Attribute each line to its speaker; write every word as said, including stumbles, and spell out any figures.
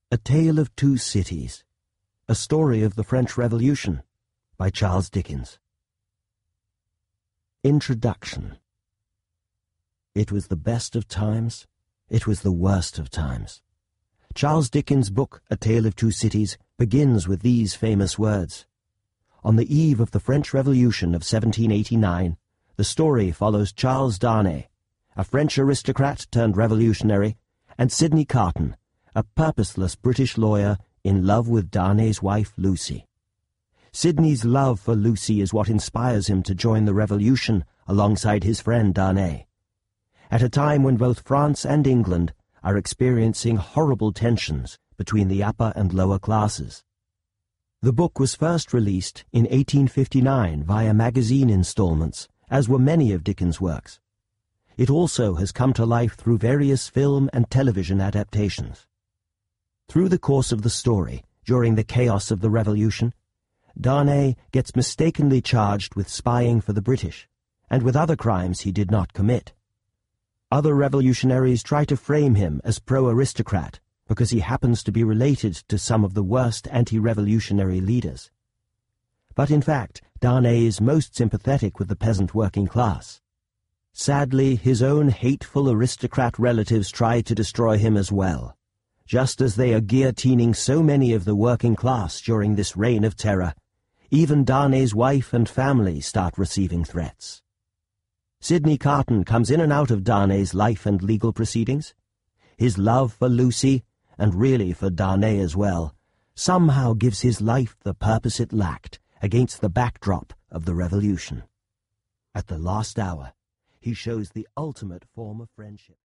Speaker 1: A Tale of Two Cities, A Story of the French Revolution, by Charles Dickens. Introduction. It was the best of times, it was the worst of times. Charles Dickens' book, A Tale of Two Cities, begins with these famous words. On the eve of the French Revolution of seventeen eighty-nine, the story follows Charles Darnay, a French aristocrat turned revolutionary, and Sidney Carton, a purposeless British lawyer in love with Darnay's wife Lucy. Sidney's love for Lucy is what inspires him to join the revolution alongside his friend Darnay. At a time when both France and England are experiencing horrible tensions between the upper and lower classes. The book was first released in eighteen fifty-nine via magazine installments, as were many of Dickens' works. It also has come to life through various film and television adaptations. Through the course of the story, during the chaos of the Revolution, Darnay gets mistakenly charged with spying for the British, and with other crimes he did not commit. Other revolutionaries try to frame him as pro-aristocrat because he happens to be related to some of the worst anti-revolutionary leaders. But in fact, Darnay is most sympathetic with the peasant working class. Sadly, his own hateful aristocrat relatives try to destroy him as well, just as they are guillotining so many of the working class during this reign of terror. Even Darnay's wife and family start receiving threats. Sidney Carton comes in and out of Darnay's life and legal proceedings. His love for Lucy, and really for Darnay as well, somehow gives his life the purpose it lacked against the backdrop of the revolution. At the last hour, he shows the ultimate form of friendship.